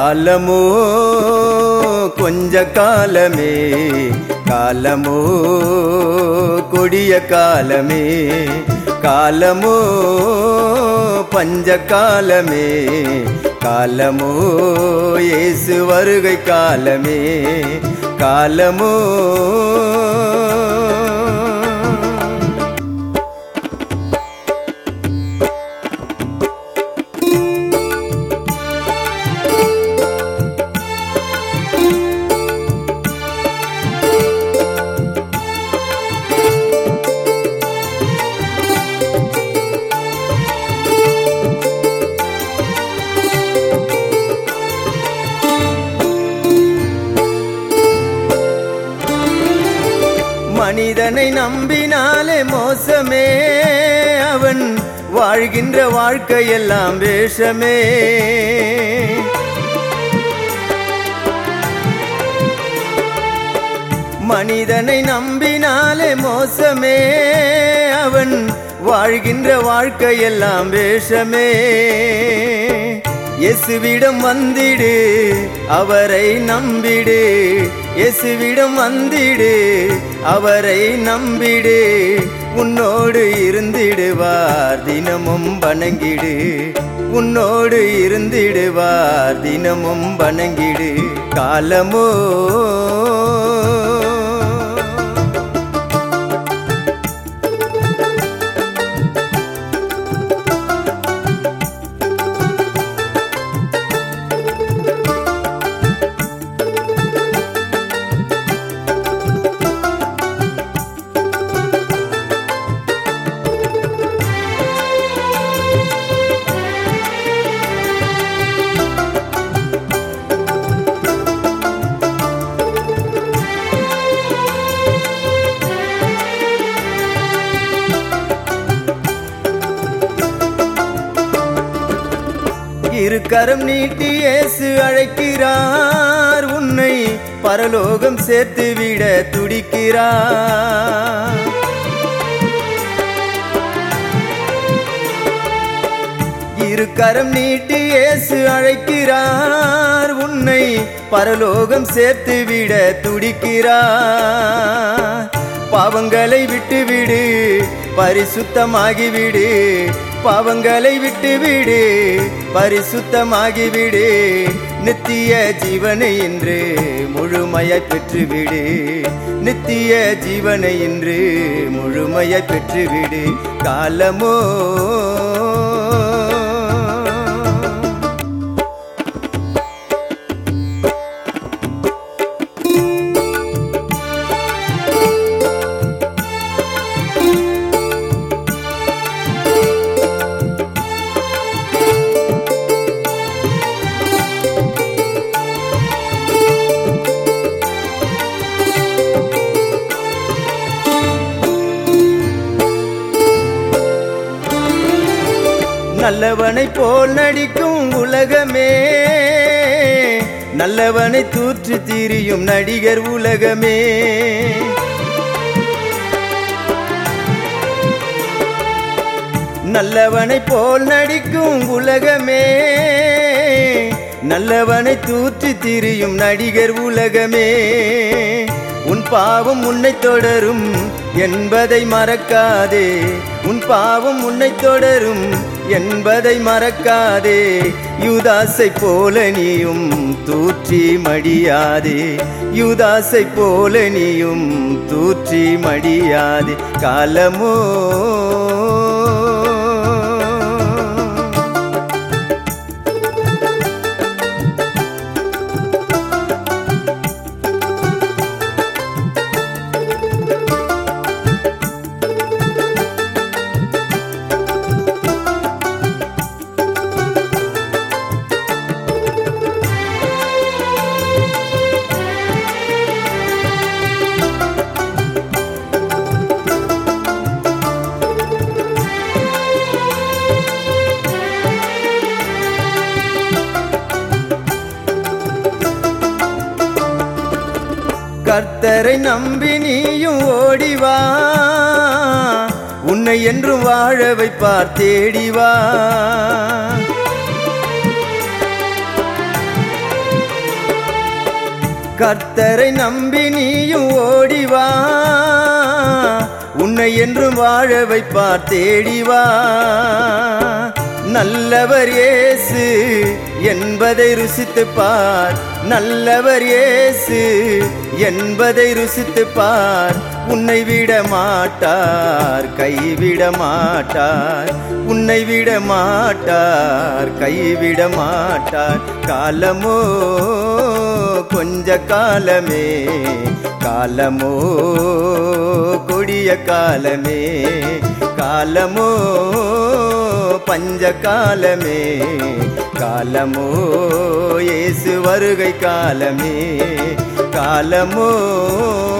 காலமோ கொஞ்ச காலமே, காலமோ கொடிய காலமே, காலமோ பஞ்ச காலமே, காலமோ இயேசு வருகை காலமே, காலமோ மனிதனை நம்பினாலே மோசமே, அவன் வாழ்கின்ற வாழ்க்கையெல்லாம் வேஷமே. மனிதனை நம்பினாலே மோசமே, அவன் வாழ்கின்ற வாழ்க்கையெல்லாம் வேஷமே. இயேசுவிடம் வந்திடு, அவரை நம்பிடு, இயேசுவிடம் வந்திடு, அவரை நம்பிடு, உன்னோடு இருந்திடுவார் தினமும் வணங்கிடு, உன்னோடு இருந்திடுவார் தினமும் வணங்கிடு. காலமோ இரு கரம் நீட்டி இயேசு அழைக்கிறார், உன்னை பரலோகம் சேர்த்து விட துடிக்கிறார். இரு கரம் நீட்டி இயேசு அழைக்கிறார், உன்னை பரலோகம் சேர்த்து விட துடிக்கிறார். பாவங்களை விட்டுவிடு, பரிசுத்தமாகிவிடு, பாவங்களை விட்டுவிடு, பரிசுத்தமாகிவிடு, நித்திய ஜீவனை இன்று முழுமையாய் பெற்றுவிடு, நித்திய ஜீவனை இன்று முழுமையாய் பெற்றுவிடு. காலமோ நல்லவனை போல் நடிக்கும் உலகமே, நல்லவனை தூற்று திரியும் நடிகர் உலகமே. நல்லவனை போல் நடிக்கும் உலகமே, நல்லவனை தூற்று திரியும் நடிகர் உலகமே. உன் பாவம் உன்னை தொடரும் என்பதை மறக்காதே, உன் பாவம் உன்னை தொடரும் என்பதை மறக்காதே. யூதாசை போல நீயும் தூற்றி மடியாதே, யூதாசை போல நீயும் தூற்றி மடியாதே. காலமோ கர்த்தரை நம்பி நீயும் ஓடிவா, உன்னை என்றும் வாழ வைப்பார் தேடிவா. கர்த்தரை நம்பி நீயும் ஓடிவா, உன்னை என்றும் வாழ வைப்பார் தேடிவா. நல்லவர் இயேசு என்பதை ருசித்துப் பார், நல்லவர் இயேசு என்பதை ருசித்துப் பார். உன்னை விட மாட்டார், கைவிட மாட்டார், உன்னை விட மாட்டார், கைவிட மாட்டார். காலமோ கொஞ்ச காலமே, காலமோ கொடிய காலமே, காலமோ பஞ்ச காலமே, காலமோ இயேசு வருகை காலமே, காலமோ